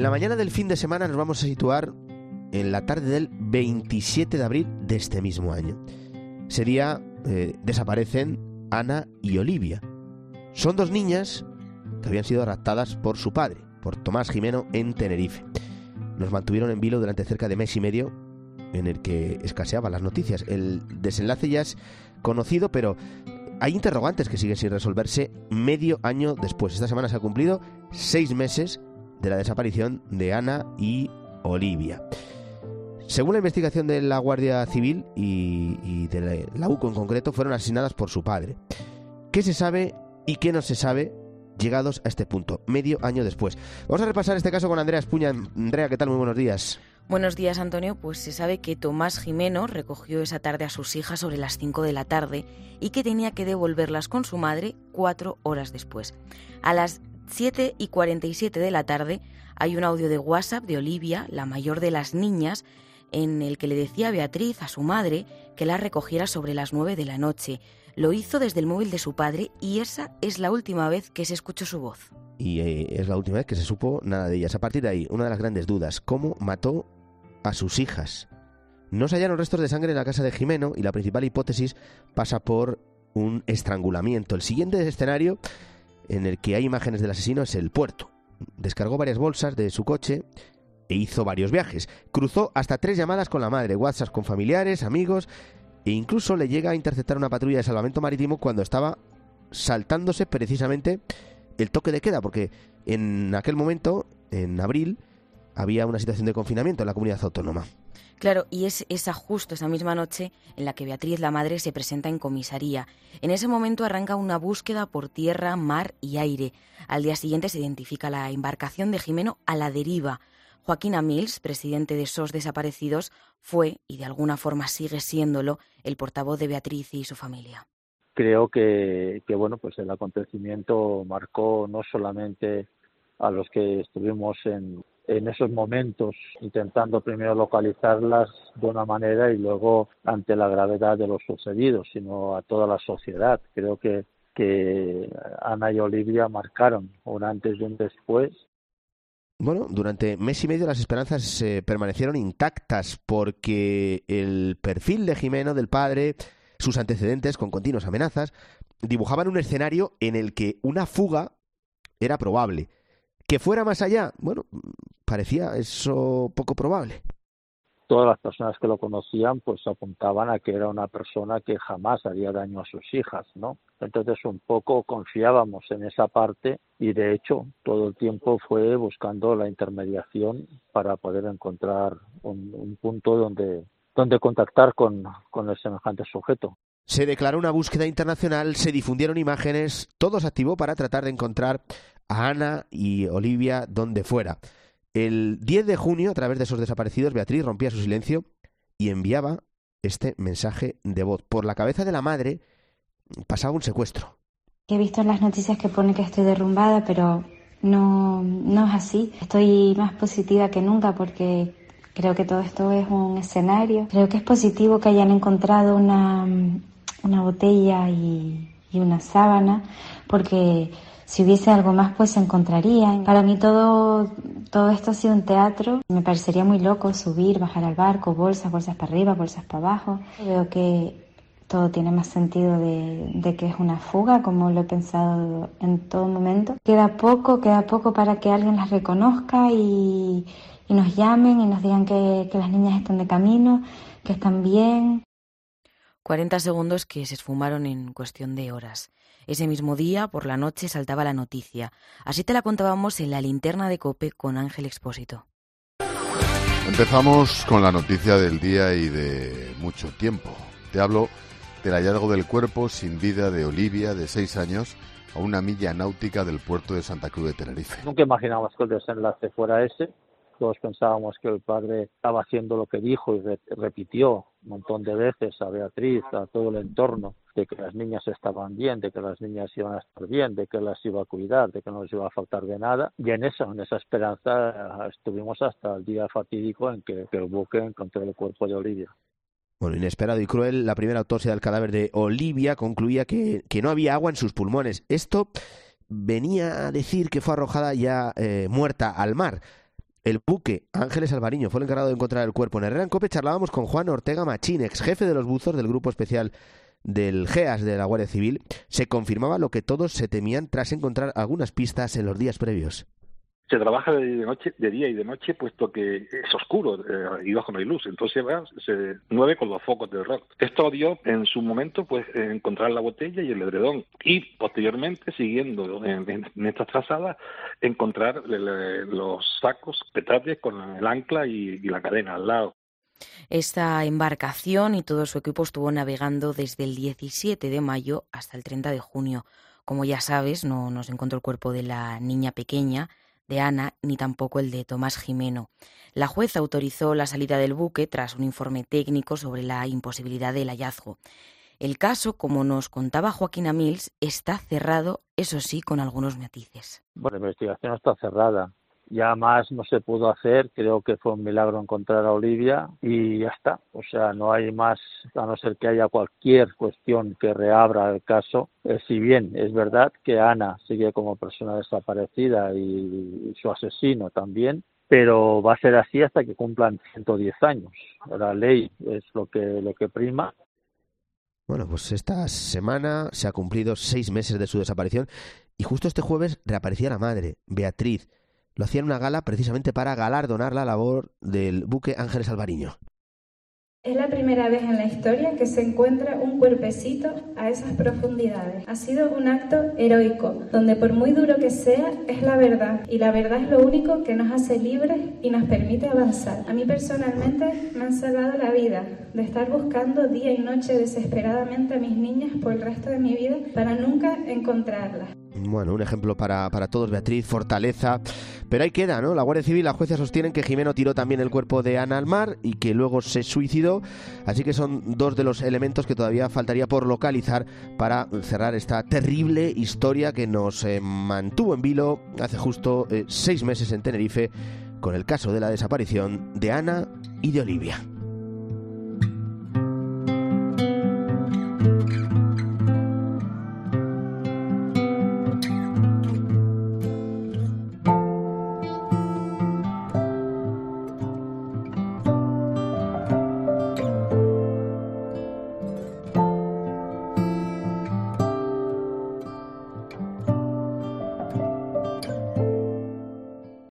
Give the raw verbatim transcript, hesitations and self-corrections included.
la mañana del fin de semana nos vamos a situar en la tarde del veintisiete de abril de este mismo año. Ese día eh, desaparecen Ana y Olivia. Son dos niñas que habían sido raptadas por su padre, por Tomás Gimeno, en Tenerife. Nos mantuvieron en vilo durante cerca de mes y medio, en el que escaseaban las noticias. El desenlace ya es conocido, pero hay interrogantes que siguen sin resolverse medio año después. Esta semana se ha cumplido seis meses de la desaparición de Ana y Olivia. Según la investigación de la Guardia Civil y, y de la, la U C O en concreto, fueron asesinadas por su padre. ¿Qué se sabe y qué no se sabe llegados a este punto, medio año después? Vamos a repasar este caso con Andrea Espuña. Andrea, ¿qué tal? Muy buenos días. Buenos días, Antonio. Pues se sabe que Tomás Gimeno recogió esa tarde a sus hijas sobre las cinco de la tarde y que tenía que devolverlas con su madre cuatro horas después. A las siete y cuarenta y siete de la tarde hay un audio de WhatsApp de Olivia, la mayor de las niñas, en el que le decía a Beatriz, a su madre, que la recogiera sobre las nueve de la noche. Lo hizo desde el móvil de su padre y esa es la última vez que se escuchó su voz. Y eh, es la última vez que se supo nada de ellas. A partir de ahí, una de las grandes dudas: ¿cómo mató a sus hijas? No se hallaron restos de sangre en la casa de Gimeno y la principal hipótesis pasa por un estrangulamiento. El siguiente escenario en el que hay imágenes del asesino es el puerto. Descargó varias bolsas de su coche e hizo varios viajes. Cruzó hasta tres llamadas con la madre, WhatsApp con familiares, amigos, e incluso le llega a interceptar una patrulla de salvamento marítimo cuando estaba saltándose precisamente el toque de queda, porque en aquel momento, en abril, había una situación de confinamiento en la comunidad autónoma. Claro, y es esa justo esa misma noche en la que Beatriz, la madre, se presenta en comisaría. En ese momento arranca una búsqueda por tierra, mar y aire. Al día siguiente se identifica la embarcación de Gimeno a la deriva. Joaquín Amils, presidente de S O S Desaparecidos, fue, y de alguna forma sigue siéndolo, el portavoz de Beatriz y su familia. Creo que, que bueno, pues el acontecimiento marcó no solamente a los que estuvimos en, en esos momentos intentando primero localizarlas de una manera y luego ante la gravedad de lo sucedido, sino a toda la sociedad. Creo que, que Ana y Olivia marcaron un antes y un después. Bueno, durante mes y medio las esperanzas eh, permanecieron intactas porque el perfil de Gimeno, del padre, sus antecedentes con continuas amenazas, dibujaban un escenario en el que una fuga era probable. ¿Que fuera más allá? Bueno, parecía eso poco probable. Todas las personas que lo conocían pues apuntaban a que era una persona que jamás haría daño a sus hijas, ¿no? Entonces un poco confiábamos en esa parte y de hecho todo el tiempo fue buscando la intermediación para poder encontrar un, un punto donde, donde contactar con, con el semejante sujeto. Se declaró una búsqueda internacional, se difundieron imágenes, todo se activó para tratar de encontrar a Ana y Olivia donde fuera. El diez de junio, a través de esos desaparecidos, Beatriz rompía su silencio y enviaba este mensaje de voz. Por la cabeza de la madre pasaba un secuestro. He visto en las noticias que pone que estoy derrumbada, pero no, no es así. Estoy más positiva que nunca porque creo que todo esto es un escenario. Creo que es positivo que hayan encontrado una, una botella y, y una sábana, porque si hubiese algo más, pues se encontrarían. Para mí todo, todo esto ha sido un teatro. Me parecería muy loco subir, bajar al barco, bolsas, bolsas para arriba, bolsas para abajo. Veo que todo tiene más sentido de, de que es una fuga, como lo he pensado en todo momento. Queda poco, queda poco para que alguien las reconozca y, y nos llamen y nos digan que, que las niñas están de camino, que están bien. cuarenta segundos que se esfumaron en cuestión de horas. Ese mismo día, por la noche, saltaba la noticia. Así te la contábamos en la linterna de COPE con Ángel Expósito. Empezamos con la noticia del día y de mucho tiempo. Te hablo del hallazgo del cuerpo sin vida de Olivia, de seis años, a una milla náutica del puerto de Santa Cruz de Tenerife. Nunca imaginamos que el desenlace fuera ese. Todos pensábamos que el padre estaba haciendo lo que dijo y re- repitió un montón de veces a Beatriz, a todo el entorno, de que las niñas estaban bien, de que las niñas iban a estar bien, de que las iba a cuidar, de que no les iba a faltar de nada. Y en eso, en esa esperanza, estuvimos hasta el día fatídico en que, que el buque encontró el cuerpo de Olivia. Bueno, inesperado y cruel, la primera autopsia del cadáver de Olivia concluía que, que no había agua en sus pulmones. Esto venía a decir que fue arrojada ya eh, muerta al mar. El buque Ángeles Alvariño fue el encargado de encontrar el cuerpo. En Herrera en Cope charlábamos con Juan Ortega Machín, ex jefe de los buzos del Grupo Especial del G E A S de la Guardia Civil. Se confirmaba lo que todos se temían tras encontrar algunas pistas en los días previos. Se trabaja de noche, de día y de noche, puesto que es oscuro eh, y bajo no hay luz. Entonces va, se mueve con los focos del rock. Esto dio en su momento pues encontrar la botella y el edredón. Y posteriormente, siguiendo en, en, en estas trazadas, encontrar le, los sacos petrates con el ancla y, y la cadena al lado. Esta embarcación y todo su equipo estuvo navegando desde el diecisiete de mayo hasta el treinta de junio. Como ya sabes, no, no se encontró el cuerpo de la niña pequeña, de Ana, ni tampoco el de Tomás Jimeno. La jueza autorizó la salida del buque tras un informe técnico sobre la imposibilidad del hallazgo. El caso, como nos contaba Joaquín Amils, está cerrado, eso sí, con algunos matices. Bueno, la investigación está cerrada. Ya más no se pudo hacer, creo que fue un milagro encontrar a Olivia y ya está. O sea, no hay más, a no ser que haya cualquier cuestión que reabra el caso. Eh, si bien es verdad que Ana sigue como persona desaparecida y, y su asesino también, pero va a ser así hasta que cumplan ciento diez años. La ley es lo que, lo que prima. Bueno, pues esta semana se ha cumplido seis meses de su desaparición y justo este jueves reaparecía la madre, Beatriz. Lo hacía en una gala precisamente para galardonar la labor del buque Ángeles Alvariño. Es la primera vez en la historia que se encuentra un cuerpecito a esas profundidades. Ha sido un acto heroico, donde por muy duro que sea, es la verdad. Y la verdad es lo único que nos hace libres y nos permite avanzar. A mí personalmente me han salvado la vida, de estar buscando día y noche desesperadamente a mis niñas por el resto de mi vida para nunca encontrarlas. Bueno, un ejemplo para, para todos, Beatriz, fortaleza. Pero ahí queda, ¿no? La Guardia Civil y la jueza sostienen que Jimeno tiró también el cuerpo de Ana al mar y que luego se suicidó. Así que son dos de los elementos que todavía faltaría por localizar para cerrar esta terrible historia que nos eh, mantuvo en vilo hace justo eh, seis meses en Tenerife con el caso de la desaparición de Ana y de Olivia.